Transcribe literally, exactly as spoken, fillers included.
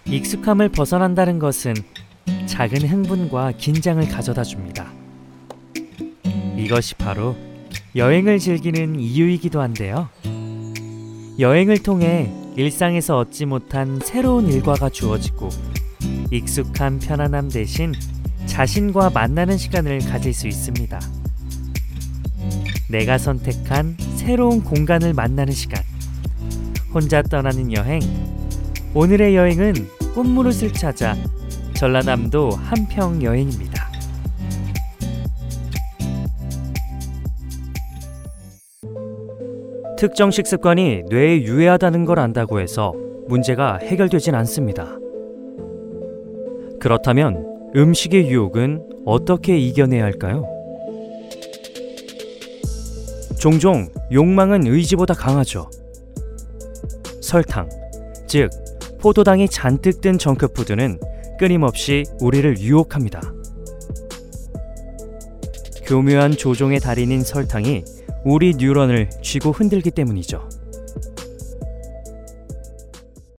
익숙함을 벗어난다는 것은 작은 흥분과 긴장을 가져다 줍니다. 이것이 바로 여행을 즐기는 이유이기도 한데요. 여행을 통해 일상에서 얻지 못한 새로운 일과가 주어지고 익숙한 편안함 대신 자신과 만나는 시간을 가질 수 있습니다. 내가 선택한 새로운 공간을 만나는 시간. 혼자 떠나는 여행. 오늘의 여행은 꽃무릇을 찾아 전라남도 한평 여행입니다. 특정 식습관이 뇌에 유해하다는 걸 안다고 해서 문제가 해결되진 않습니다. 그렇다면 음식의 유혹은 어떻게 이겨내야 할까요? 종종 욕망은 의지보다 강하죠. 설탕, 즉 포도당이 잔뜩 든 정크푸드는 끊임없이 우리를 유혹합니다. 교묘한 조종의 달인인 설탕이 우리 뉴런을 쥐고 흔들기 때문이죠.